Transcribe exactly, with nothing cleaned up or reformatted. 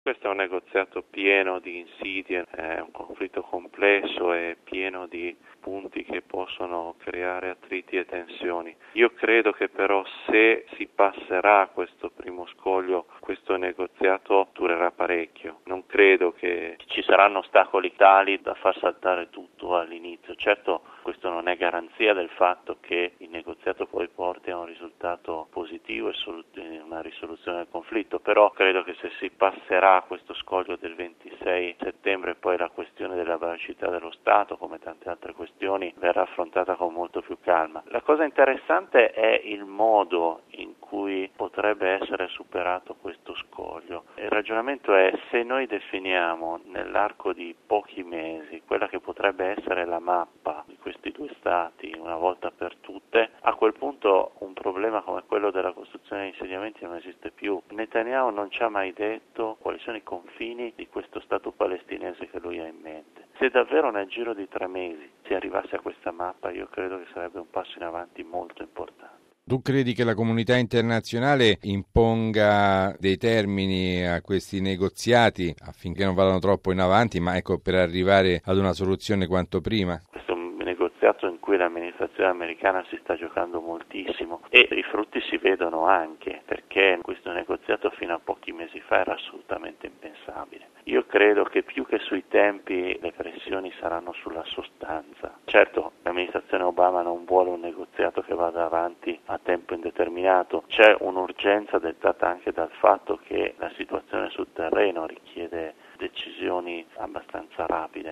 Questo è un negoziato pieno di insidie, è un conflitto complesso e pieno di punti che possono creare attriti e tensioni. Io credo che però se si passerà questo primo scoglio, questo negoziato durerà parecchio. Non credo che ci saranno ostacoli tali da far saltare tutto all'inizio. Certo, questo non è garanzia del fatto che il negoziato poi porti a un risultato positivo e una risoluzione del conflitto, però credo che se si passerà questo scoglio del ventisei settembre, poi la questione della veracità dello Stato, come tante altre questioni, verrà affrontata con molto più calma. La cosa interessante è il modo in cui potrebbe essere superato questo scoglio. Il ragionamento è: se noi definiamo nell'arco di pochi mesi quella che potrebbe essere la mappa di questi due Stati una volta per tutte, a quel punto un problema come quello della costruzione degli insediamenti non esiste più. Netanyahu non ci ha mai detto quali sono i confini di questo Stato palestinese che lui ha in mente. Se davvero nel giro di tre mesi si arrivasse a questa mappa, io credo che sarebbe un passo in avanti molto importante. Tu credi che la comunità internazionale imponga dei termini a questi negoziati affinché non vadano troppo in avanti, ma ecco, per arrivare ad una soluzione quanto prima? Questo è un negoziato in cui l'amministrazione americana si sta giocando moltissimo e i frutti si vedono anche, perché questo negoziato fino a pochi mesi fa era assolutamente impensabile. Io credo che più che sui tempi le pressioni saranno sulla sostanza. Certo, l'amministrazione Obama non vuole un negoziato che vada avanti a tempo indeterminato, c'è un'urgenza dettata anche dal fatto che la situazione sul terreno richiede decisioni abbastanza rapide.